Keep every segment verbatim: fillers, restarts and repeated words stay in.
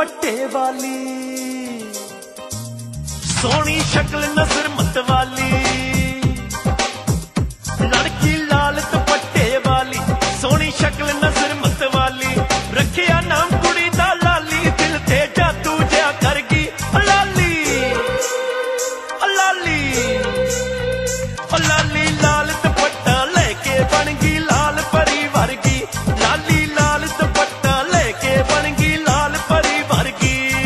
दुपट्टे वाली, सोहनी शक्ल नजर मत वाली, लड़की लाल दुपट्टे वाली, सोहनी शक्ल नजर मत वाली, रखिया नाम कुड़ी दा लाली, दिल ते जादू जिहा कर गई लाली लाली लाली। लाल दुपट्टा लेके बन गई लाल परी वर्गी, लाली लाल दुपट्टा लेके बन गई लाल परी वर्गी।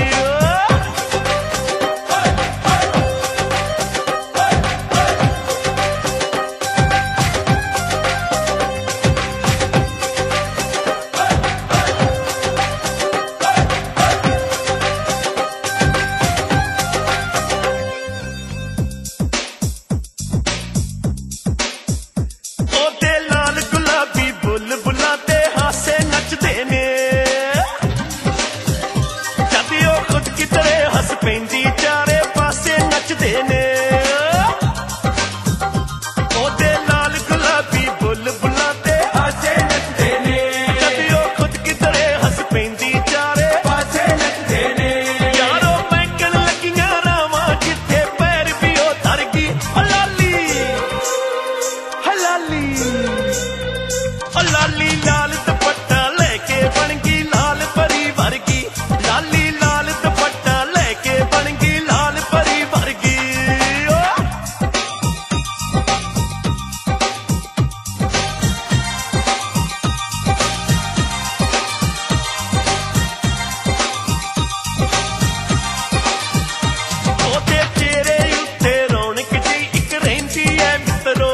लाली लाल दुपट्टा लेके बन गई लाल परी वर्गी, लाली लाल दुपट्टा लेके बन गई लाल परी वर्गी। ओदे चेहरे उत्ते रौनक जी इक रहिंदी ऐ मित्रो,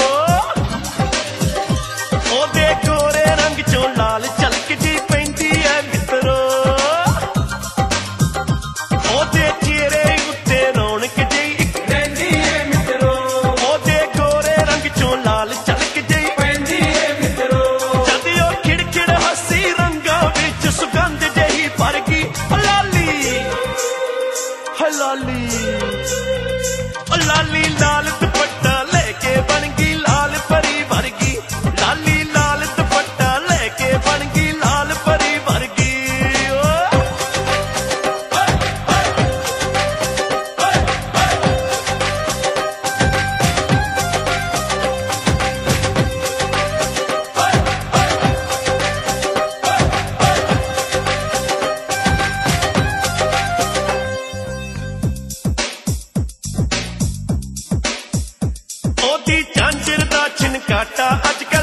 ओदे गोरे रंग चों लाल झलक जी पैंदी ऐ मित्रो, ओदे चेहरे उत्ते रौनक जी इक रहिंदी ऐ मित्रो, ओदे गोरे रंग चों लाल झलक जी पैंदी ऐ मित्रो। जद ओ खिड़खिड़ हसी रंगां विच सुगंध जही भर गई लाली लाली लाली। लाल दुपट्टा लेके बन गई लाल परी वर्गी, लाली लाल दुपट्टा लेके बन गई लाल परी वर्गी। ओदी झांझर दा छिनकाटा अजकल